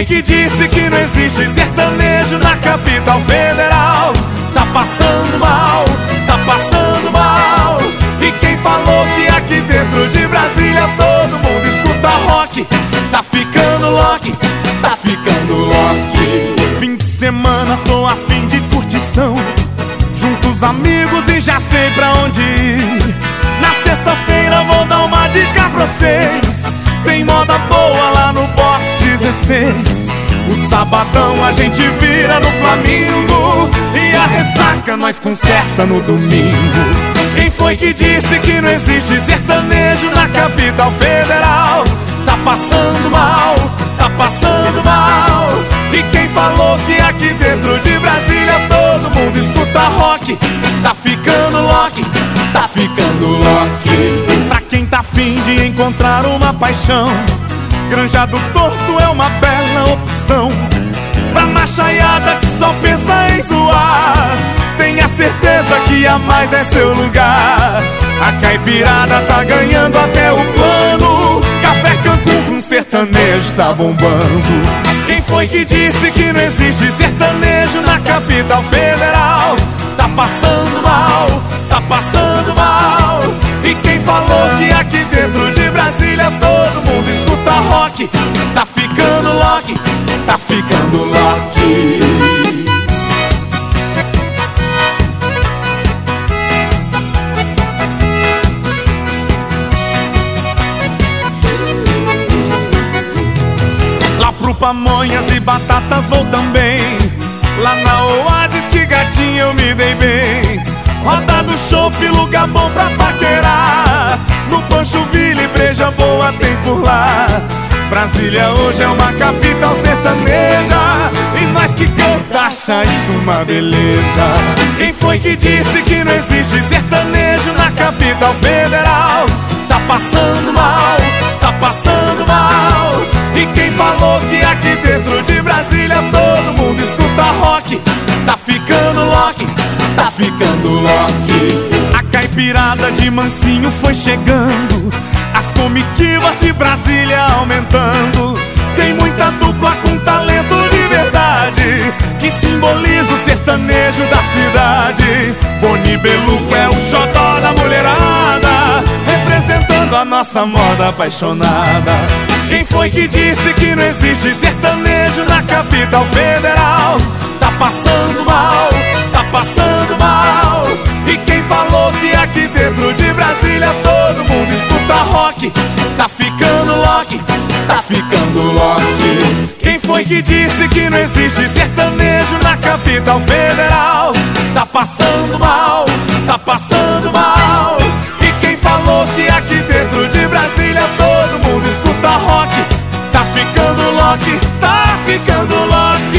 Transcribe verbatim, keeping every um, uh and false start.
que disse que não existe sertanejo na capital federal? Tá passando mal, tá passando mal. E quem falou que aqui dentro de Brasília todo mundo escuta rock? Tá ficando lock, tá ficando lock. Fim de semana tô a fim de curtição, junto os amigos e já sei pra onde ir. Na sexta-feira vou dar uma dica pra vocês, tem moda boa lá no Box dezesseis. O sabadão a gente vira no Flamingo e a ressaca nós conserta no domingo. Quem foi que disse que não existe sertanejo na capital federal? Tá passando mal, tá passando mal. E quem falou que aqui dentro de Brasília todo mundo escuta rock? Tá ficando lock, tá ficando lock. Pra quem tá afim de encontrar uma paixão, Granja do Torto é uma bela opção. Pra machaiada que só pensa em zoar, tenha certeza que a mais é seu lugar. A caipirada tá ganhando até o plano, Café Cancún com sertanejo tá bombando. Quem foi que disse que não existe sertanejo na capital federal? Tá passando mal, tá passando mal. E quem falou que aqui dentro de Brasília todo mundo escuta rock? Tá ficando lock, tá ficando lock. Lá pro Pamonhas e Batatas vou também, lá na Oasis que gatinha eu me dei bem. Roda do chopp, lugar bom pra paquerar, no Pancho-Ville, breja boa tem por lá. Brasília hoje é uma capital sertaneja, e nós que canta acha isso uma beleza. Quem foi que disse que não existe sertanejo na capital federal? Tá passando mal, tá passando mal. E quem falou que aqui dentro de Brasília todo mundo escuta rock? Tá ficando lock, tá ficando lock. A caipirada de Mansinho foi chegando, as comitivas de Brasília aumentando. Tem muita dupla com talento de verdade, que simboliza o sertanejo da cidade. Boni Beluco é o xodó da mulherada, representando a nossa moda apaixonada. Quem foi que disse que não existe sertanejo na capital federal? Tá passando mal, tá passando mal. E quem falou que aqui dentro de Brasília todo mundo escuta rock? Tá ficando lock, tá ficando lock. Quem foi que disse que não existe sertanejo na capital federal? Tá passando mal, tá passando mal. E quem falou que aqui dentro de Brasília todo mundo escuta rock? Tá ficando lock, tá ficando lock.